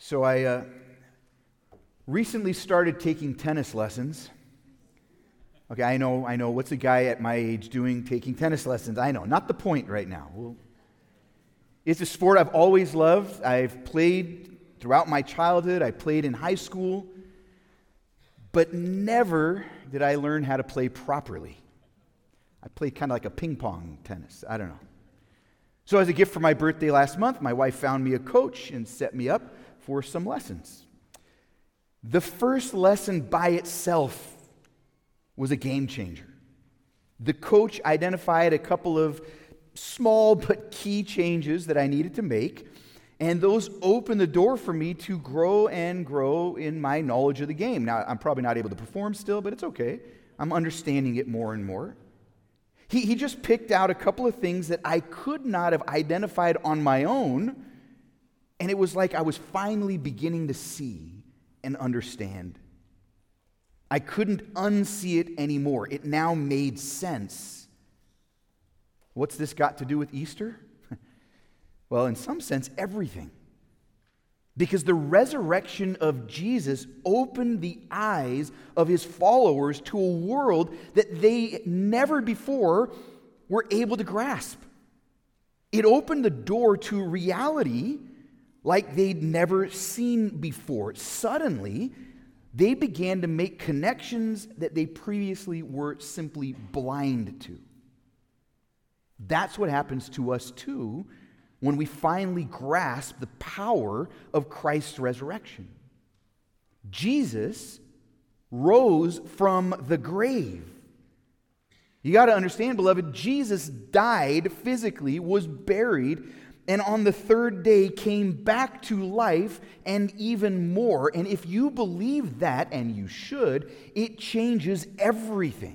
So I recently started taking tennis lessons. Okay, I know. What's a guy at my age doing taking tennis lessons? I know. Not the point right now. It's a sport I've always loved. I've played throughout my childhood. I played in high school. But never did I learn how to play properly. I played kind of like a ping pong tennis. I don't know. So as a gift for my birthday last month, my wife found me a coach and set me up for some lessons. The first lesson by itself was a game changer. The coach identified a couple of small but key changes that I needed to make, and those opened the door for me to grow and grow in my knowledge of the game. Now, I'm probably not able to perform still, but it's okay. I'm understanding it more and more. He just picked out a couple of things that I could not have identified on my own, and it was like I was finally beginning to see and understand. I couldn't unsee it anymore. It now made sense. What's this got to do with Easter? Well, in some sense, everything. Because the resurrection of Jesus opened the eyes of his followers to a world that they never before were able to grasp. It opened the door to reality like they'd never seen before. Suddenly, they began to make connections that they previously were simply blind to. That's what happens to us too when we finally grasp the power of Christ's resurrection. Jesus rose from the grave. You got to understand, beloved, Jesus died physically, was buried, and on the third day came back to life and even more. And if you believe that, and you should, it changes everything.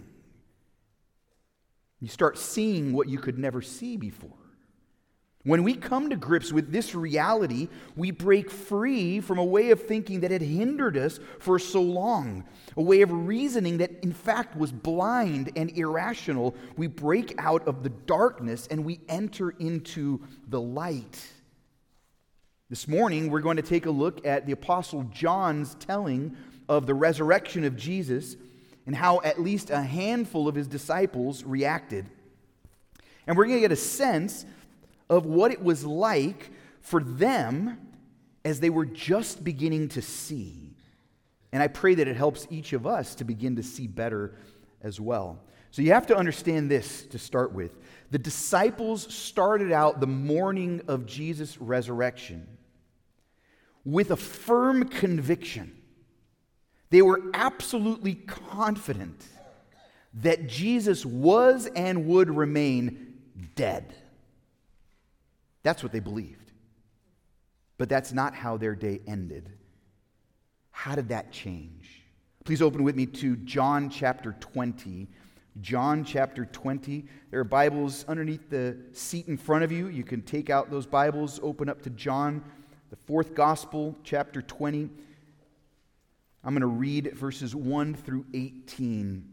You start seeing what you could never see before. When we come to grips with this reality, we break free from a way of thinking that had hindered us for so long, a way of reasoning that in fact was blind and irrational. We break out of the darkness and we enter into the light. This morning, we're going to take a look at the Apostle John's telling of the resurrection of Jesus and how at least a handful of his disciples reacted. And we're going to get a sense of what it was like for them as they were just beginning to see. And I pray that it helps each of us to begin to see better as well. So you have to understand this to start with. The disciples started out the morning of Jesus' resurrection with a firm conviction. They were absolutely confident that Jesus was and would remain dead. That's what they believed. But that's not how their day ended. How did that change? Please open with me to John chapter 20. John chapter 20. There are Bibles underneath the seat in front of you. You can take out those Bibles, open up to John, the fourth gospel, chapter 20. I'm going to read verses 1 through 18.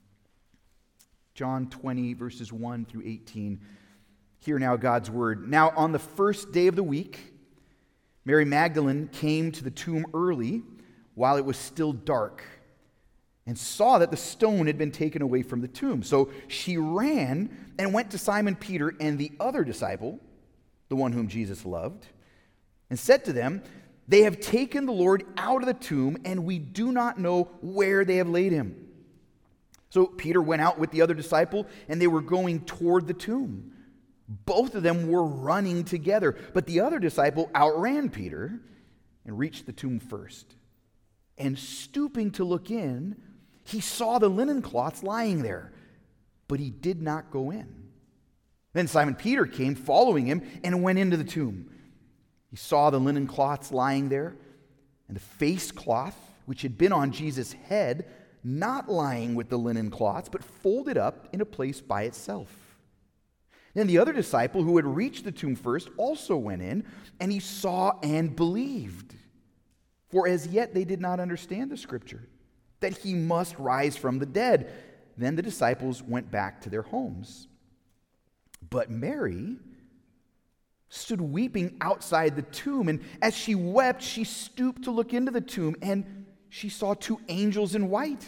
John 20, verses 1 through 18. Hear now God's word. Now on the first day of the week, Mary Magdalene came to the tomb early while it was still dark and saw that the stone had been taken away from the tomb. So she ran and went to Simon Peter and the other disciple, the one whom Jesus loved, and said to them, "They have taken the Lord out of the tomb, and we do not know where they have laid him." So Peter went out with the other disciple, and they were going toward the tomb. Both of them were running together, but the other disciple outran Peter and reached the tomb first. And stooping to look in, he saw the linen cloths lying there, but he did not go in. Then Simon Peter came following him and went into the tomb. He saw the linen cloths lying there, and the face cloth, which had been on Jesus' head, not lying with the linen cloths, but folded up in a place by itself. Then the other disciple who had reached the tomb first also went in, and he saw and believed. For as yet they did not understand the scripture, that he must rise from the dead. Then the disciples went back to their homes. But Mary stood weeping outside the tomb. And as she wept, she stooped to look into the tomb, and she saw two angels in white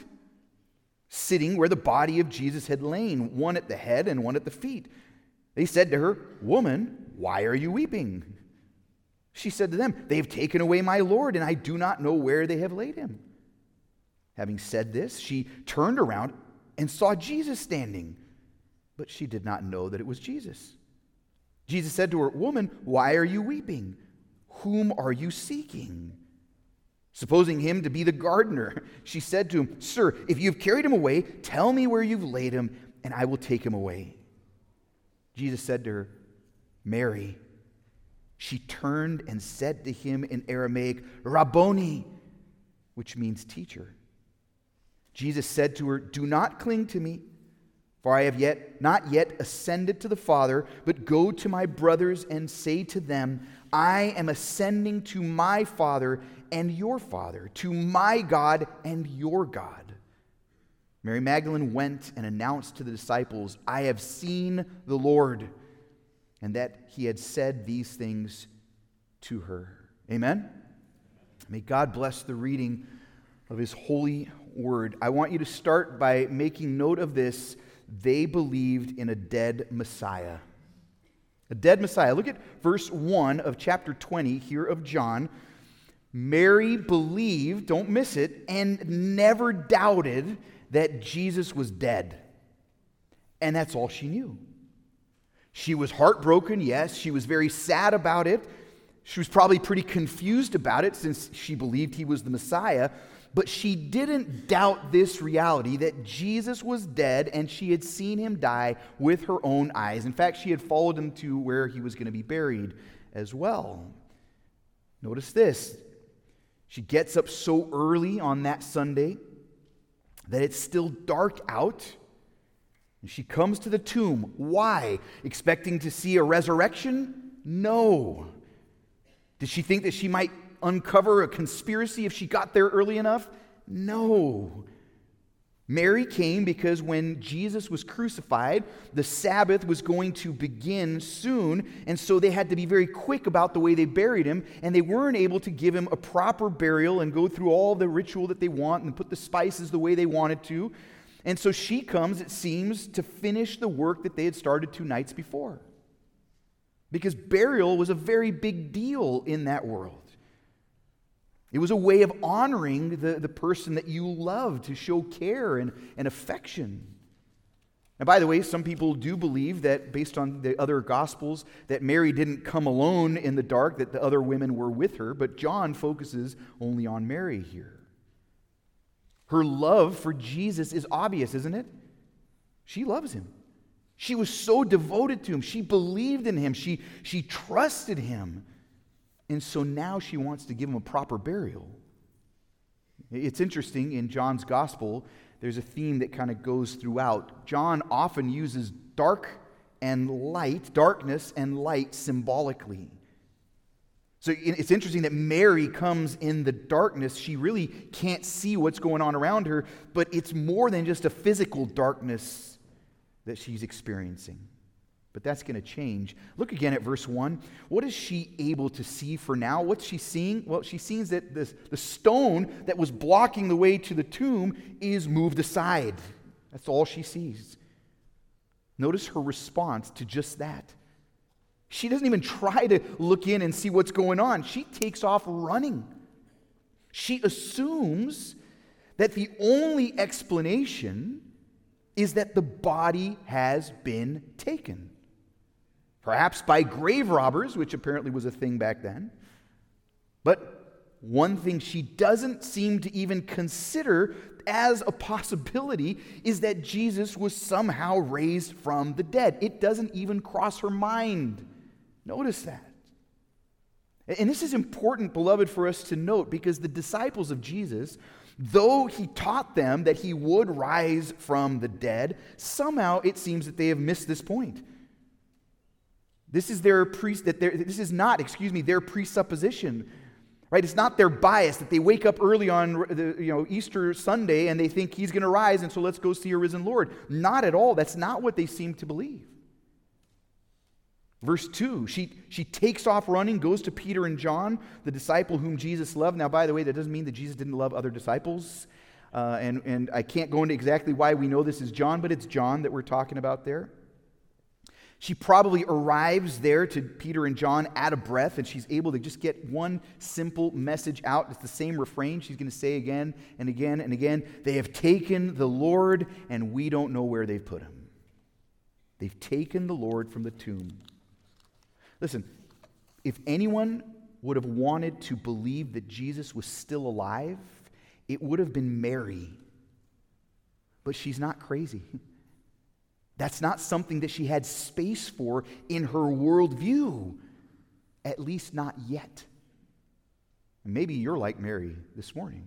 sitting where the body of Jesus had lain, one at the head and one at the feet. They said to her, "Woman, why are you weeping?" She said to them, "They have taken away my Lord, and I do not know where they have laid him." Having said this, she turned around and saw Jesus standing, but she did not know that it was Jesus. Jesus said to her, "Woman, why are you weeping? Whom are you seeking?" Supposing him to be the gardener, she said to him, "Sir, if you have carried him away, tell me where you've laid him, and I will take him away." Jesus said to her, "Mary." She turned and said to him in Aramaic, "Rabboni," which means teacher. Jesus said to her, "Do not cling to me, for I have not yet ascended to the Father, but go to my brothers and say to them, I am ascending to my Father and your Father, to my God and your God." Mary Magdalene went and announced to the disciples, "I have seen the Lord," and that he had said these things to her. Amen? May God bless the reading of his holy word. I want you to start by making note of this. They believed in a dead Messiah. A dead Messiah. Look at verse 1 of chapter 20 here of John. Mary believed, don't miss it, and never doubted that Jesus was dead. And that's all she knew. She was heartbroken, yes. She was very sad about it. She was probably pretty confused about it since she believed he was the Messiah. But she didn't doubt this reality that Jesus was dead and she had seen him die with her own eyes. In fact, she had followed him to where he was going to be buried as well. Notice this. She gets up so early on that Sunday that it's still dark out. And she comes to the tomb. Why? Expecting to see a resurrection? No. Did she think that she might uncover a conspiracy if she got there early enough? No. Mary came because when Jesus was crucified, the Sabbath was going to begin soon, and so they had to be very quick about the way they buried him, and they weren't able to give him a proper burial and go through all the ritual that they want and put the spices the way they wanted to. And so she comes, it seems, to finish the work that they had started 2 nights before. Because burial was a very big deal in that world. It was a way of honoring the person that you loved, to show care and affection. And by the way, some people do believe that, based on the other Gospels, that Mary didn't come alone in the dark, that the other women were with her, but John focuses only on Mary here. Her love for Jesus is obvious, isn't it? She loves him. She was so devoted to him. She believed in him. She trusted him. And so now she wants to give him a proper burial. It's interesting, in John's gospel, there's a theme that kind of goes throughout. John often uses darkness and light symbolically. So it's interesting that Mary comes in the darkness. She really can't see what's going on around her, but it's more than just a physical darkness that she's experiencing. But that's going to change. Look again at verse 1. What is she able to see for now? What's she seeing? Well, she sees that the stone that was blocking the way to the tomb is moved aside. That's all she sees. Notice her response to just that. She doesn't even try to look in and see what's going on. She takes off running. She assumes that the only explanation is that the body has been taken. Perhaps by grave robbers, which apparently was a thing back then. But one thing she doesn't seem to even consider as a possibility is that Jesus was somehow raised from the dead. It doesn't even cross her mind. Notice that. And this is important, beloved, for us to note, because the disciples of Jesus, though he taught them that he would rise from the dead, somehow it seems that they have missed this point. This is their presupposition, right? It's not their bias that they wake up early on Easter Sunday and they think he's going to rise, and so let's go see a risen Lord. Not at all. That's not what they seem to believe. Verse 2, she takes off running, goes to Peter and John, the disciple whom Jesus loved. Now, by the way, that doesn't mean that Jesus didn't love other disciples. And I can't go into exactly why we know this is John, but it's John that we're talking about there. She probably arrives there to Peter and John out of breath, and she's able to just get one simple message out. It's the same refrain she's going to say again and again and again. They have taken the Lord, and we don't know where they've put him. They've taken the Lord from the tomb. Listen, if anyone would have wanted to believe that Jesus was still alive, it would have been Mary. But she's not crazy. That's not something that she had space for in her worldview, at least not yet. And maybe you're like Mary this morning.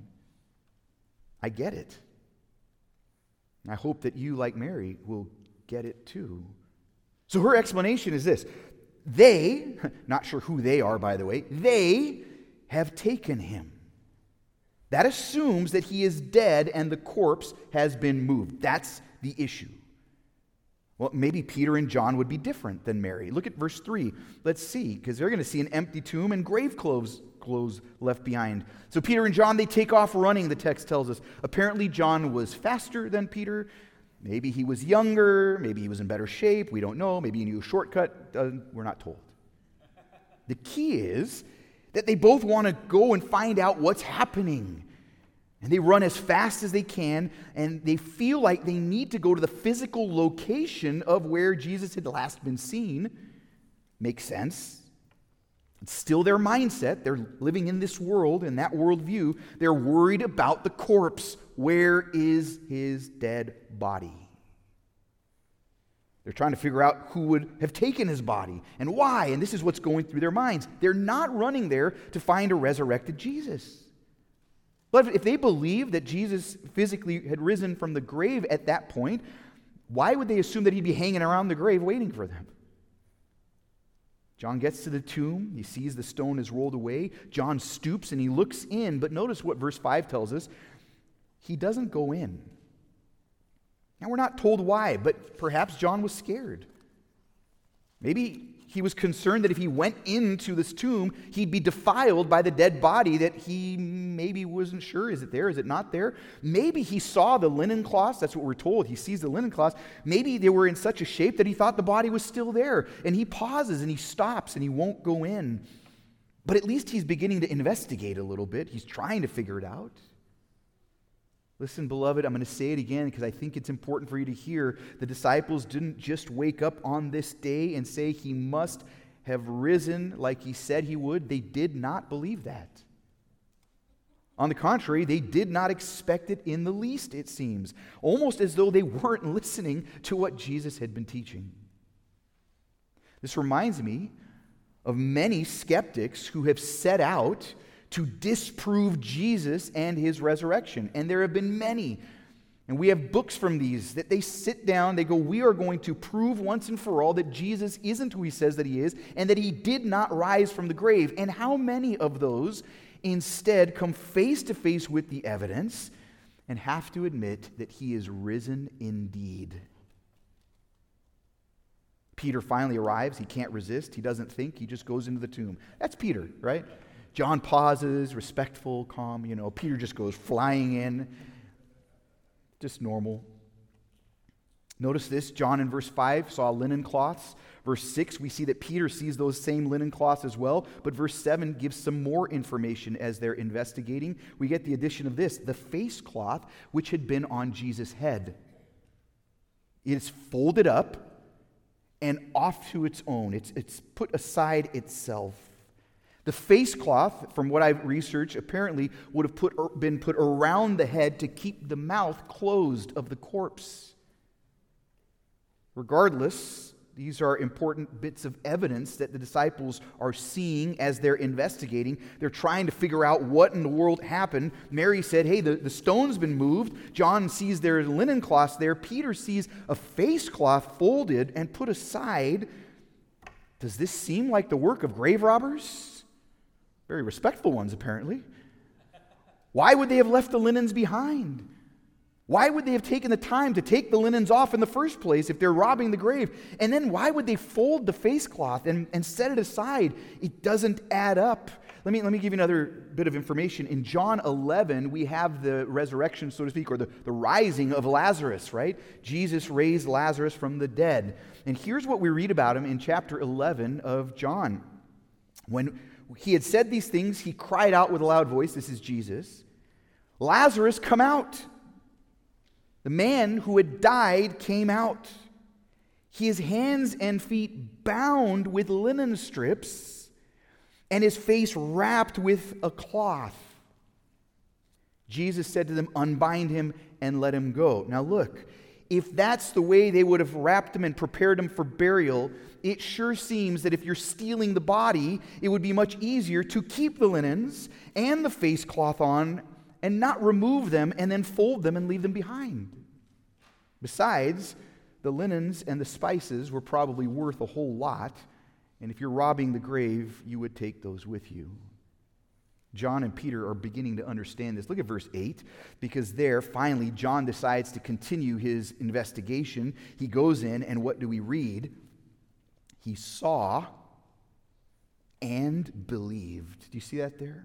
I get it. And I hope that you, like Mary, will get it too. So her explanation is this. They, not sure who they are, by the way, they have taken him. That assumes that he is dead and the corpse has been moved. That's the issue. Well, maybe Peter and John would be different than Mary. Look at verse 3. Let's see, because they're going to see an empty tomb and grave clothes left behind. So Peter and John, they take off running, the text tells us. Apparently John was faster than Peter. Maybe he was younger. Maybe he was in better shape. We don't know. Maybe he knew a shortcut. We're not told. The key is that they both want to go and find out what's happening. And they run as fast as they can, and they feel like they need to go to the physical location of where Jesus had last been seen. Makes sense. It's still their mindset. They're living in this world, in that worldview. They're worried about the corpse. Where is his dead body? They're trying to figure out who would have taken his body and why, and this is what's going through their minds. They're not running there to find a resurrected Jesus. But if they believed that Jesus physically had risen from the grave at that point, why would they assume that he'd be hanging around the grave waiting for them? John gets to the tomb. He sees the stone is rolled away. John stoops and he looks in. But notice what verse 5 tells us. He doesn't go in. Now, we're not told why, but perhaps John was scared. Maybe he was concerned that if he went into this tomb, he'd be defiled by the dead body that he maybe wasn't sure. Is it there? Is it not there? Maybe he saw the linen cloths. That's what we're told. He sees the linen cloths. Maybe they were in such a shape that he thought the body was still there. And he pauses and he stops and he won't go in. But at least he's beginning to investigate a little bit. He's trying to figure it out. Listen, beloved, I'm going to say it again because I think it's important for you to hear. The disciples didn't just wake up on this day and say he must have risen like he said he would. They did not believe that. On the contrary, they did not expect it in the least, it seems. Almost as though they weren't listening to what Jesus had been teaching. This reminds me of many skeptics who have set out to disprove Jesus and his resurrection. And there have been many. And we have books from these that they sit down, they go, we are going to prove once and for all that Jesus isn't who he says that he is, and that he did not rise from the grave. And how many of those instead come face to face with the evidence and have to admit that he is risen indeed? Peter finally arrives. He can't resist. He doesn't think. He just goes into the tomb. That's Peter, right? John pauses, respectful, calm, Peter just goes flying in. Just normal. Notice this, John in verse 5 saw linen cloths. Verse 6, we see that Peter sees those same linen cloths as well. But verse 7 gives some more information as they're investigating. We get the addition of this, the face cloth which had been on Jesus' head. It is folded up and off to its own. It's put aside itself. The face cloth, from what I've researched, apparently would have been put around the head to keep the mouth closed of the corpse. Regardless, these are important bits of evidence that the disciples are seeing as they're investigating. They're trying to figure out what in the world happened. Mary said, hey, the stone's been moved. John sees their linen cloths there. Peter sees a face cloth folded and put aside. Does this seem like the work of grave robbers? Very respectful ones, apparently. Why would they have left the linens behind? Why would they have taken the time to take the linens off in the first place if they're robbing the grave? And then why would they fold the face cloth and set it aside? It doesn't add up. Let me give you another bit of information. In John 11, we have the resurrection, so to speak, or the rising of Lazarus, right? Jesus raised Lazarus from the dead. And here's what we read about him in chapter 11 of John. When he had said these things, he cried out with a loud voice, this is Jesus, "Lazarus, come out." The man who had died came out, his hands and feet bound with linen strips, and his face wrapped with a cloth. Jesus said to them, "Unbind him and let him go." Now look, if that's the way they would have wrapped him and prepared him for burial, it sure seems that if you're stealing the body, it would be much easier to keep the linens and the face cloth on and not remove them and then fold them and leave them behind. Besides, the linens and the spices were probably worth a whole lot, and if you're robbing the grave, you would take those with you. John and Peter are beginning to understand this. Look at verse 8, because there, finally, John decides to continue his investigation. He goes in, and what do we read? He saw and believed. Do you see that there?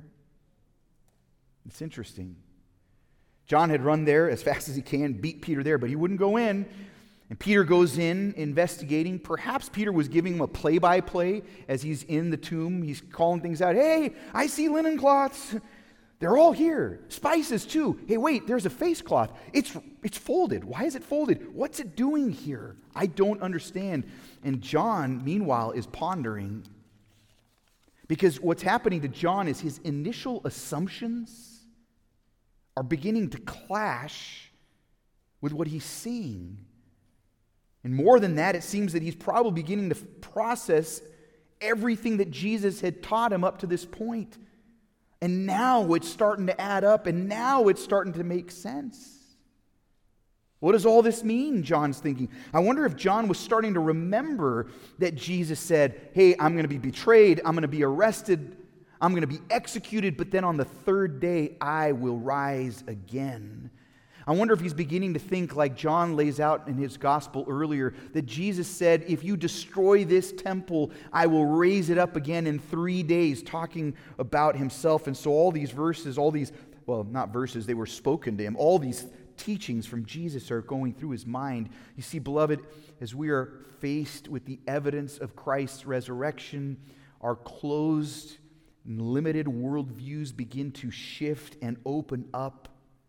It's interesting. John had run there as fast as he can, beat Peter there, but he wouldn't go in. And Peter goes in investigating. Perhaps Peter was giving him a play-by-play as he's in the tomb. He's calling things out. "Hey, I see linen cloths. They're all here. Spices too. Hey, wait, there's a face cloth. It's folded. Why is it folded? What's it doing here? I don't understand." And John, meanwhile, is pondering. Because what's happening to John is his initial assumptions are beginning to clash with what he's seeing. And more than that, it seems that he's probably beginning to process everything that Jesus had taught him up to this point. And now it's starting to add up, and now it's starting to make sense. What does all this mean, John's thinking? I wonder if John was starting to remember that Jesus said, "Hey, I'm going to be betrayed, I'm going to be arrested, I'm going to be executed, but then on the third day I will rise again." I wonder if he's beginning to think like John lays out in his gospel earlier, that Jesus said, "If you destroy this temple, I will raise it up again in 3 days," talking about himself. And so all these verses, not verses, they were spoken to him, all these teachings from Jesus are going through his mind. You see, beloved, as we are faced with the evidence of Christ's resurrection, our closed and limited worldviews begin to shift and open up.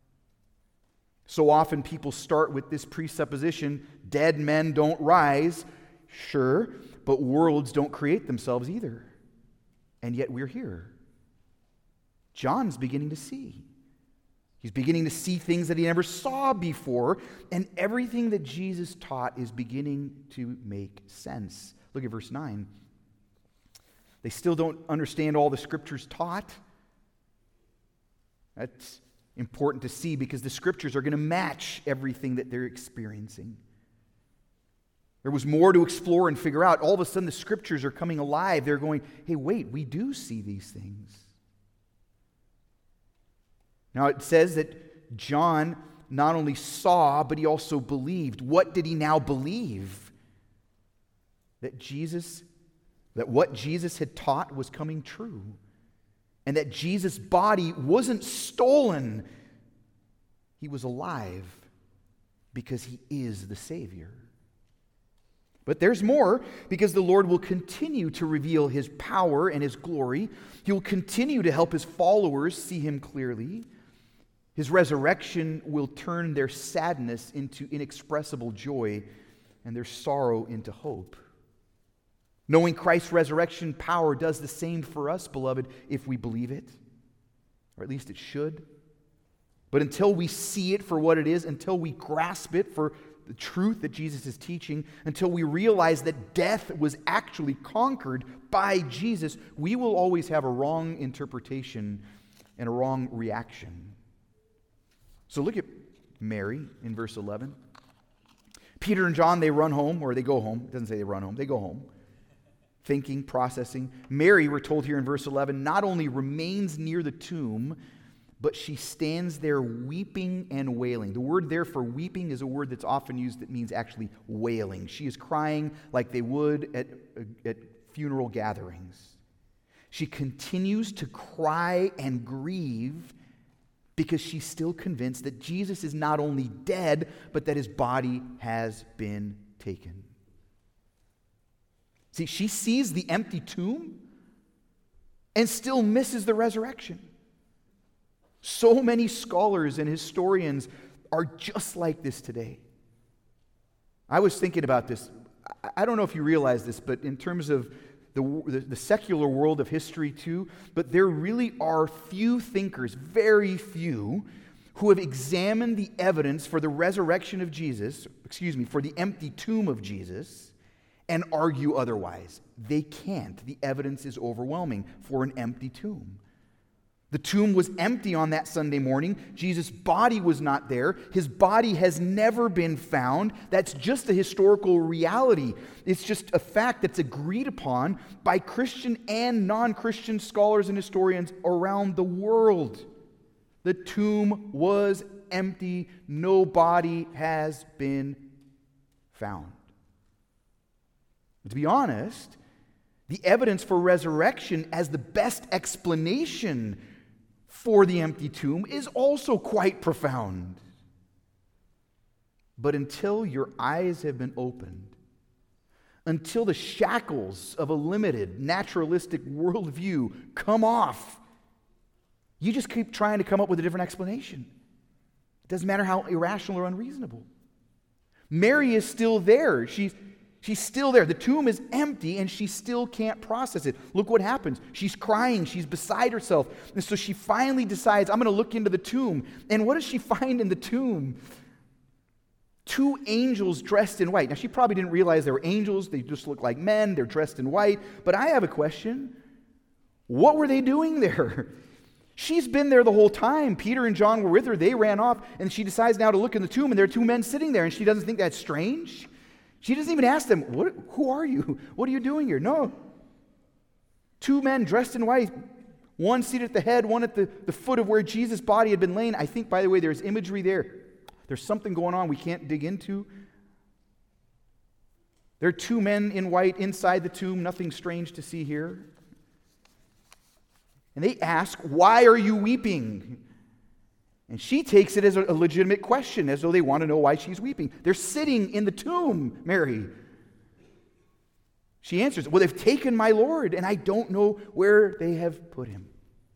So often people start with this presupposition, dead men don't rise. Sure, but worlds don't create themselves either. And yet we're here. John's beginning to see. He's beginning to see things that he never saw before, and everything that Jesus taught is beginning to make sense. Look at verse 9. They still don't understand all the scriptures taught. That's important to see because the scriptures are going to match everything that they're experiencing. There was more to explore and figure out. All of a sudden, the scriptures are coming alive. They're going, "Hey, wait, we do see these things." Now, it says that John not only saw, but he also believed. What did he now believe? That what Jesus had taught was coming true. And that Jesus' body wasn't stolen. He was alive because he is the Savior. But there's more, because the Lord will continue to reveal his power and his glory. He will continue to help his followers see him clearly. His resurrection will turn their sadness into inexpressible joy and their sorrow into hope. Knowing Christ's resurrection power does the same for us, beloved, if we believe it. Or at least it should. But until we see it for what it is, until we grasp it for the truth that Jesus is teaching, until we realize that death was actually conquered by Jesus, we will always have a wrong interpretation and a wrong reaction. So look at Mary in verse 11. Peter and John, they run home, or they go home. It doesn't say they run home, they go home. Thinking, processing. Mary, we're told here in verse 11, not only remains near the tomb, but she stands there weeping and wailing. The word there for weeping is a word that's often used that means actually wailing. She is crying like they would at funeral gatherings. She continues to cry and grieve because she's still convinced that Jesus is not only dead, but that his body has been taken. See, she sees the empty tomb and still misses the resurrection. So many scholars and historians are just like this today. I was thinking about this. I don't know if you realize this, but in terms of the secular world of history too, but there really are few thinkers, very few, who have examined the evidence for the resurrection of Jesus, for the empty tomb of Jesus, and argue otherwise. They can't. The evidence is overwhelming for an empty tomb. The tomb was empty on that Sunday morning. Jesus' body was not there. His body has never been found. That's just a historical reality. It's just a fact that's agreed upon by Christian and non-Christian scholars and historians around the world. The tomb was empty. No body has been found. To be honest, the evidence for resurrection as the best explanation for the empty tomb is also quite profound. But until your eyes have been opened, until the shackles of a limited, naturalistic worldview come off, you just keep trying to come up with a different explanation. It doesn't matter how irrational or unreasonable. Mary is still there. She's still there. The tomb is empty and she still can't process it. Look what happens. She's crying. She's beside herself. And so she finally decides, I'm going to look into the tomb. And what does she find in the tomb? 2 angels dressed in white. Now, she probably didn't realize they were angels. They just look like men. They're dressed in white. But I have a question. What were they doing there? She's been there the whole time. Peter and John were with her. They ran off. And she decides now to look in the tomb. And there are 2 men sitting there. And she doesn't think that's strange. She doesn't even ask them, who are you? What are you doing here? No. 2 men dressed in white, one seated at the head, one at the foot of where Jesus' body had been laying. I think, by the way, there's imagery there. There's something going on we can't dig into. There are 2 men in white inside the tomb, nothing strange to see here. And they ask, why are you weeping? And she takes it as a legitimate question, as though they want to know why she's weeping. They're sitting in the tomb, Mary. She answers, well, they've taken my Lord, and I don't know where they have put him.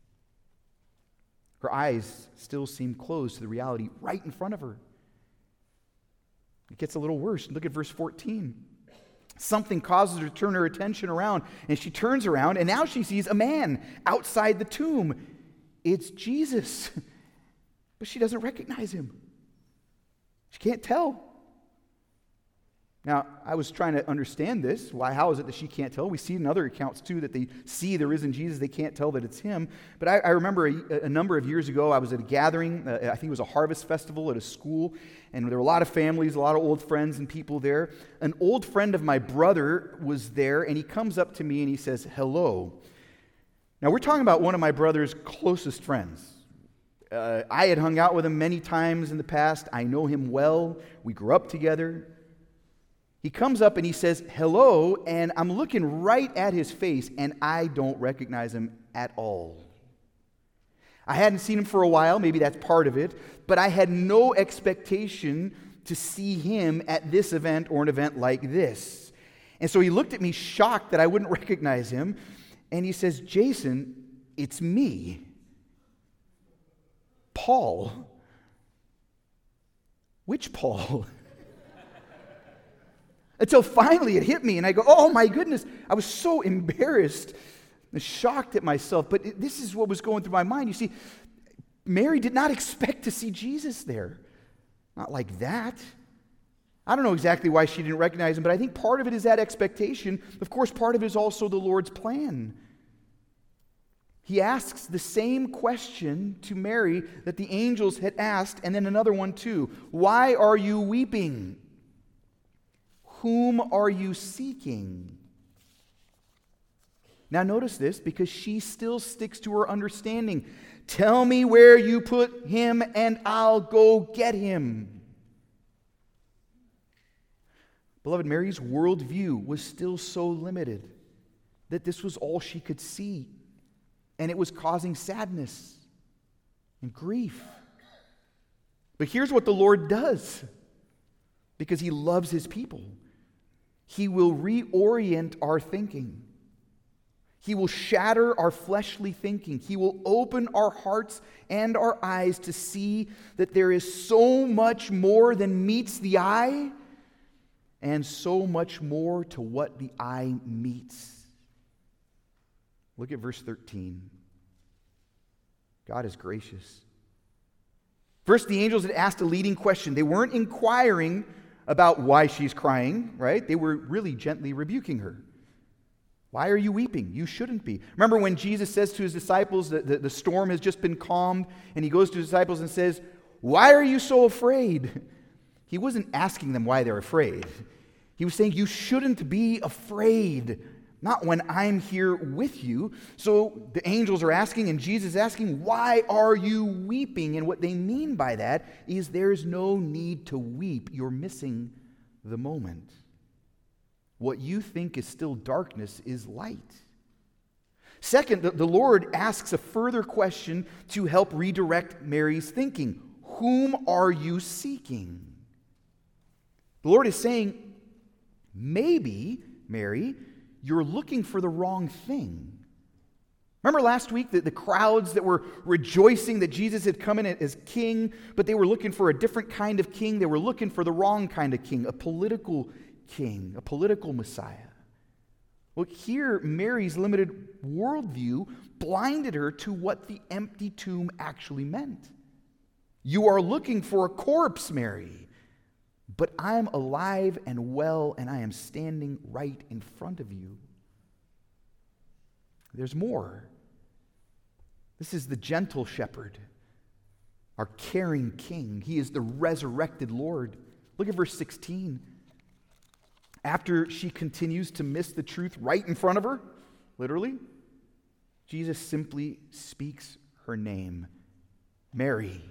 Her eyes still seem closed to the reality right in front of her. It gets a little worse. Look at verse 14. Something causes her to turn her attention around, and she turns around, and now she sees a man outside the tomb. It's Jesus. But she doesn't recognize him. She can't tell. Now, I was trying to understand this. Why? How is it that she can't tell? We see in other accounts, too, that they see the risen Jesus. They can't tell that it's him. But I remember a number of years ago, I was at a gathering. I think it was a harvest festival at a school. And there were a lot of families, a lot of old friends and people there. An old friend of my brother was there, and he comes up to me and he says, hello. Now, we're talking about one of my brother's closest friends. I had hung out with him many times in the past. I know him well. We grew up together. He comes up and he says, hello, and I'm looking right at his face, and I don't recognize him at all. I hadn't seen him for a while. Maybe that's part of it. But I had no expectation to see him at this event or an event like this. And so he looked at me shocked that I wouldn't recognize him, and he says, Jason, it's me. Paul. Which Paul? Until finally it hit me, and I go, oh my goodness. I was so embarrassed and shocked at myself. But this is what was going through my mind. You see, Mary did not expect to see Jesus there. Not like that. I don't know exactly why she didn't recognize him, but I think part of it is that expectation. Of course, part of it is also the Lord's plan. He asks the same question to Mary that the angels had asked, and then another one too. Why are you weeping? Whom are you seeking? Now notice this, because she still sticks to her understanding. Tell me where you put him, and I'll go get him. Beloved, Mary's worldview was still so limited that this was all she could see, and it was causing sadness and grief. But here's what the Lord does, because he loves his people. He will reorient our thinking. He will shatter our fleshly thinking. He will open our hearts and our eyes to see that there is so much more than meets the eye, and so much more to what the eye meets. Look at verse 13. God is gracious. First, the angels had asked a leading question. They weren't inquiring about why she's crying, right? They were really gently rebuking her. Why are you weeping? You shouldn't be. Remember when Jesus says to his disciples that the storm has just been calmed, and he goes to his disciples and says, "Why are you so afraid?" He wasn't asking them why they're afraid. He was saying, you shouldn't be afraid, not when I'm here with you. So the angels are asking, and Jesus is asking, why are you weeping? And what they mean by that is there's no need to weep. You're missing the moment. What you think is still darkness is light. Second, the Lord asks a further question to help redirect Mary's thinking. Whom are you seeking? The Lord is saying, maybe, Mary, you're looking for the wrong thing. Remember last week that the crowds that were rejoicing that Jesus had come in as king, but they were looking for a different kind of king. They were looking for the wrong kind of king, a political king, a political Messiah. Well, here, Mary's limited worldview blinded her to what the empty tomb actually meant. You are looking for a corpse, Mary, but I'm alive and well, and I am standing right in front of you. There's more. This is the gentle shepherd, our caring king. He is the resurrected Lord. Look at verse 16. After she continues to miss the truth right in front of her, literally, Jesus simply speaks her name, Mary.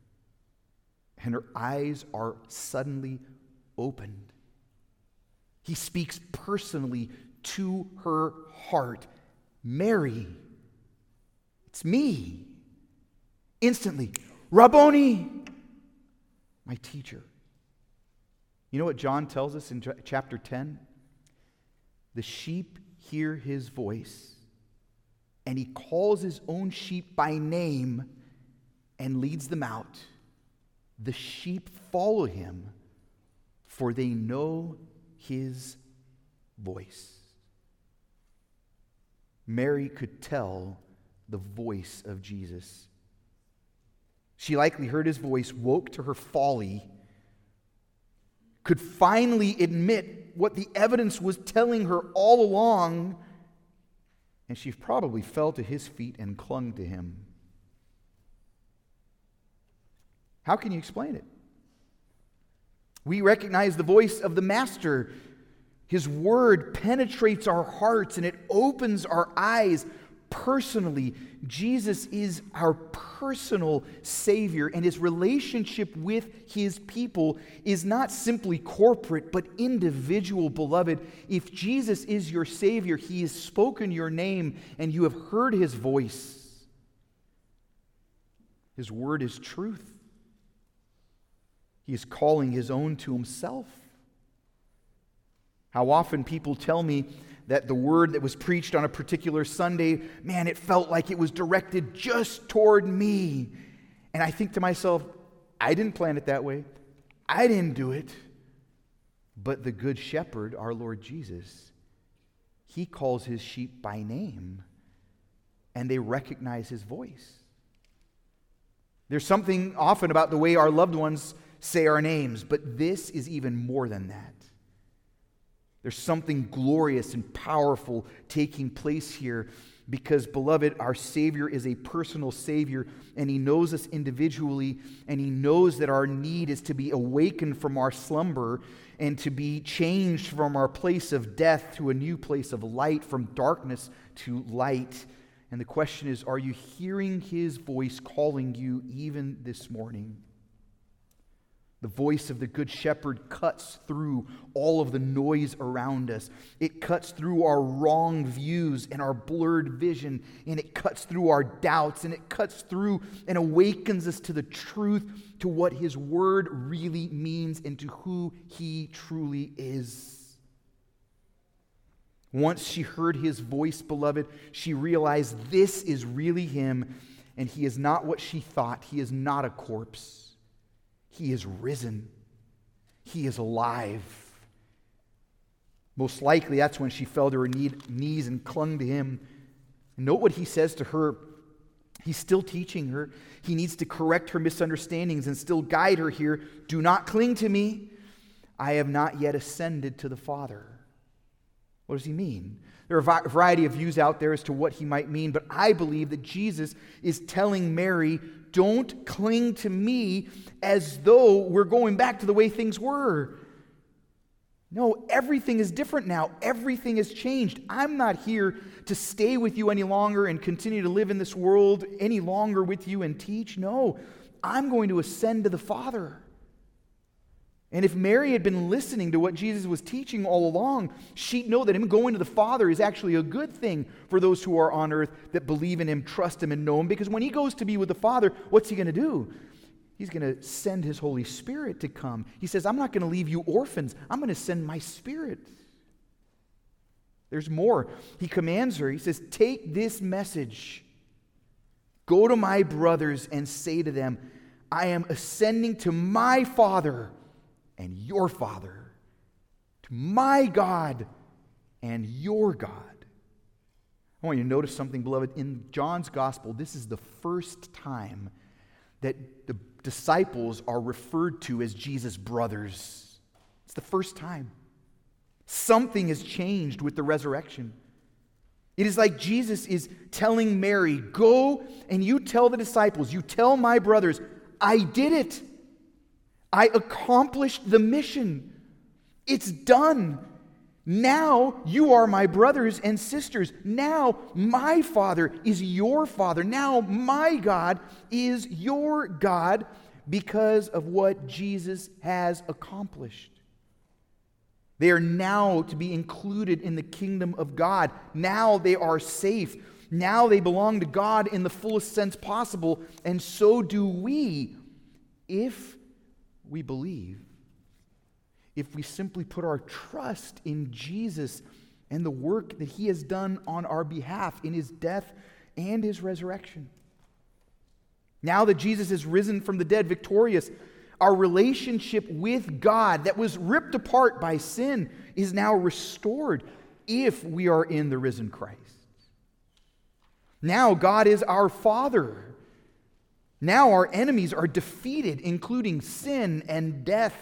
And her eyes are suddenly opened. He speaks personally to her heart. Mary, it's me. Instantly, Rabboni, my teacher. You know what John tells us in chapter 10? The sheep hear his voice, and he calls his own sheep by name and leads them out. The sheep follow him, for they know his voice. Mary could tell the voice of Jesus. She likely heard his voice, woke to her folly, could finally admit what the evidence was telling her all along, and she probably fell to his feet and clung to him. How can you explain it? We recognize the voice of the Master. His word penetrates our hearts and it opens our eyes personally. Jesus is our personal Savior, and his relationship with his people is not simply corporate but individual, beloved. If Jesus is your Savior, he has spoken your name and you have heard his voice. His word is truth. He is calling his own to himself. How often people tell me that the word that was preached on a particular Sunday, man, it felt like it was directed just toward me. And I think to myself, I didn't plan it that way. I didn't do it. But the Good Shepherd, our Lord Jesus, he calls his sheep by name, and they recognize his voice. There's something often about the way our loved ones say our names, but this is even more than that. There's something glorious and powerful taking place here because, beloved, our Savior is a personal Savior, and he knows us individually, and he knows that our need is to be awakened from our slumber and to be changed from our place of death to a new place of light, from darkness to light. And the question is, are you hearing His voice calling you even this morning? The voice of the Good Shepherd cuts through all of the noise around us. It cuts through our wrong views and our blurred vision, and it cuts through our doubts, and it cuts through and awakens us to the truth, to what His Word really means and to who He truly is. Once she heard His voice, beloved, she realized this is really Him, and He is not what she thought. He is not a corpse. He is risen. He is alive. Most likely, that's when she fell to her knees and clung to Him. And note what He says to her. He's still teaching her. He needs to correct her misunderstandings and still guide her here. Do not cling to me. I have not yet ascended to the Father. What does He mean? There are a variety of views out there as to what He might mean, but I believe that Jesus is telling Mary, don't cling to me as though we're going back to the way things were. No, everything is different now. Everything has changed. I'm not here to stay with you any longer and continue to live in this world any longer with you and teach. No, I'm going to ascend to the Father. And if Mary had been listening to what Jesus was teaching all along, she'd know that Him going to the Father is actually a good thing for those who are on earth that believe in Him, trust Him, and know Him. Because when He goes to be with the Father, what's He going to do? He's going to send His Holy Spirit to come. He says, I'm not going to leave you orphans. I'm going to send my Spirit. There's more. He commands her. He says, take this message. Go to my brothers and say to them, I am ascending to my Father and your Father, to my God and your God. I want you to notice something, beloved. In John's Gospel, this is the first time that the disciples are referred to as Jesus' brothers. It's the first time. Something has changed with the resurrection. It is like Jesus is telling Mary, go and you tell the disciples, you tell my brothers, I did it. I accomplished the mission. It's done. Now you are my brothers and sisters. Now my Father is your Father. Now my God is your God because of what Jesus has accomplished. They are now to be included in the kingdom of God. Now they are safe. Now they belong to God in the fullest sense possible. And so do we, if we believe, if we simply put our trust in Jesus and the work that He has done on our behalf in His death and His resurrection. Now that Jesus is risen from the dead, victorious, our relationship with God that was ripped apart by sin is now restored if we are in the risen Christ. Now God is our Father. Now our enemies are defeated, including sin and death.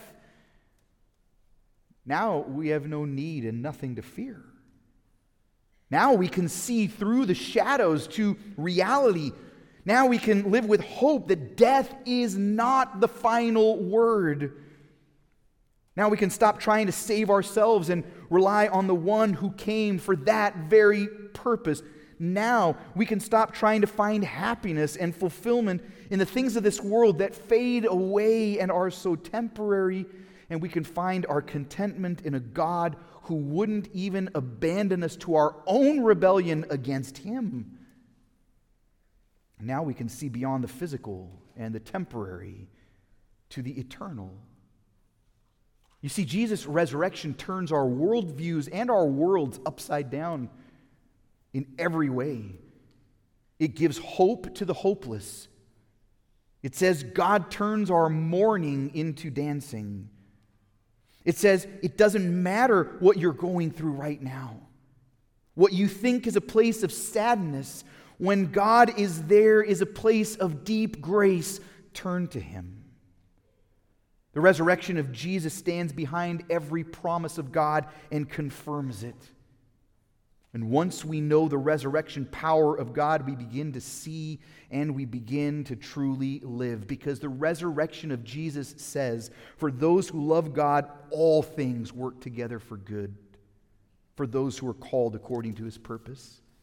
Now we have no need and nothing to fear. Now we can see through the shadows to reality. Now we can live with hope that death is not the final word. Now we can stop trying to save ourselves and rely on the one who came for that very purpose. Now we can stop trying to find happiness and fulfillment in the things of this world that fade away and are so temporary, and we can find our contentment in a God who wouldn't even abandon us to our own rebellion against Him. Now we can see beyond the physical and the temporary to the eternal. You see, Jesus' resurrection turns our worldviews and our worlds upside down in every way. It gives hope to the hopeless. It says God turns our mourning into dancing. It says it doesn't matter what you're going through right now. What you think is a place of sadness, when God is there, is a place of deep grace. Turn to Him. The resurrection of Jesus stands behind every promise of God and confirms it. And once we know the resurrection power of God, we begin to see and we begin to truly live. Because the resurrection of Jesus says, for those who love God, all things work together for good, for those who are called according to His purpose.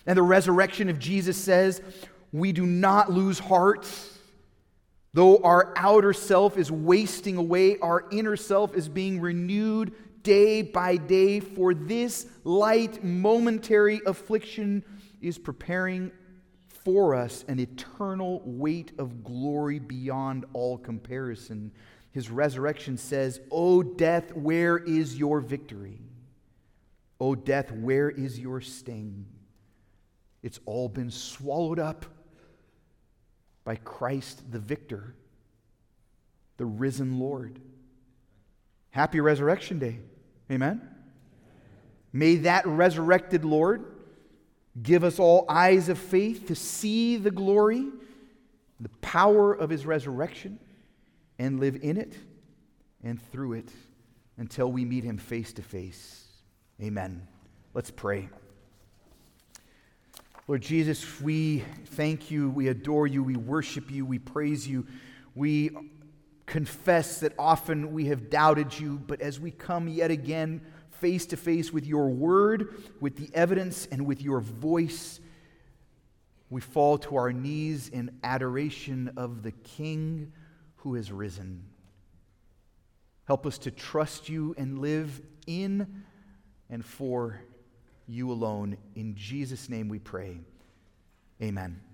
And the resurrection of Jesus says, we do not lose heart. Though our outer self is wasting away, our inner self is being renewed day by day, for this light, momentary affliction is preparing for us an eternal weight of glory beyond all comparison. His resurrection says, O death, where is your victory? O death, where is your sting? It's all been swallowed up by Christ the victor, the risen Lord. Happy Resurrection Day. Amen? May that resurrected Lord give us all eyes of faith to see the glory, the power of His resurrection, and live in it and through it until we meet Him face to face. Amen. Let's pray. Lord Jesus, we thank You, we adore You, we worship You, we praise You. We confess that often we have doubted You, but as we come yet again face to face with Your word, with the evidence, and with Your voice, we fall to our knees in adoration of the King who has risen. Help us to trust You and live in and for You alone. In Jesus' name we pray. Amen.